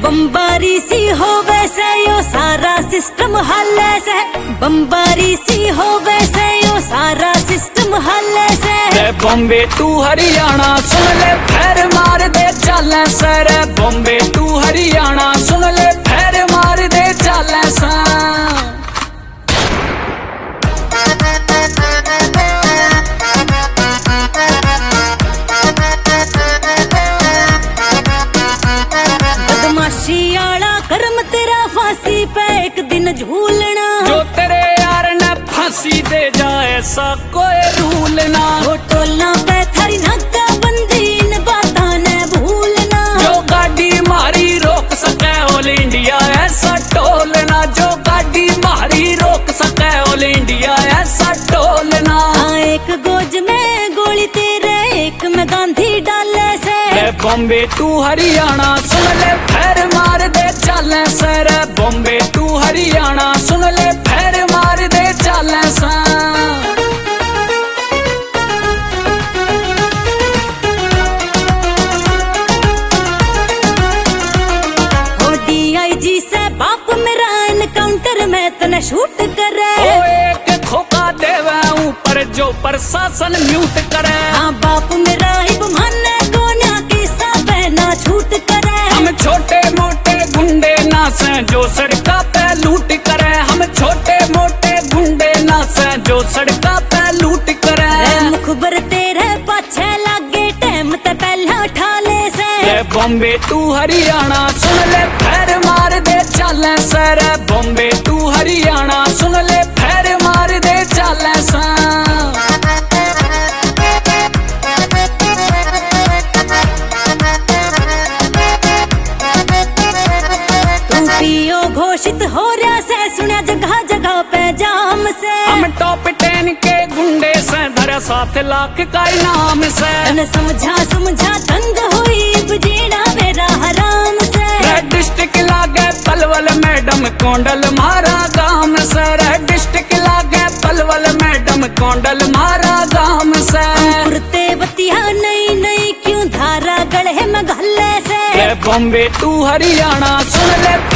बम्बारी सी हो वैसे यो सारा सिस्टम हल से, बम्बारी सी हो वैसे यो सारा सिस्टम हल से। बॉम्बे टू हरियाणा सुन ले फैर मार दे चल सर, बॉम्बे टू हरियाणा सुन ले फैर मार दे चल सर। बदमाशी आला कर्म तेरा फांसी पे एक दिन झूलना, जो तेरे यार ने फांसी दे जाए ऐसा कोई रूल ना। वो टोलना पे थारी नाका बंदी इन बातां ने भूलना, जो गाड़ी मारी रोक सके ऑल इंडिया ऐसा टोलना, जो गाड़ी मारी रोक सके ऑल इंडिया ऐसा टोलना। हाँ एक गोज में गोली तेरे एक में गांधी डाले से। बॉम्बे टू हरियाणा सुन ले फैर मार दे चल सर, बॉम्बे टू हरियाणा सुन ले फैर मार दे चल सर। DIG से बाप मेरा एनकाउंटर में तने शूट करे, एक खोका देवे ऊपर जो प्रशासन म्यूट करे। हाँ बाप मेरा ही माने कोन्या की सब ना छूट करे। हम छोटे मोटे गुंडे ना से जो सड़का पे लूट करे, हम छोटे मोटे गुंडे ना से जो सड़का पे लूट करे। मुखबर तेरे पाछे लागे टाइम ते पहला ठाले से। बॉम्बे टू हरियाणा सुन ले फैर मार दे चल सर, बॉम्बे टू हरियाणा सुन ले फैर मार दे चल सर। तू पीओ घोषित हो रहा से सुना जगह जगह पे जाम से। हम टॉप 10 के गुंडे से धरा 7 लाख का इनाम से। समझा समझा तंग हुई बुझेना मेरा हराम से। डिस्ट्रिक्ट लागे पलवल मैडम कोंडल मारा गाम से, डिस्ट्रिक्ट लागे पलवल मैडम कोंडल मारा गाम से। पुरते बतिया नई नई क्यों धारा गले में घल्ले से। बॉम्बे टू हरियाणा सुन ले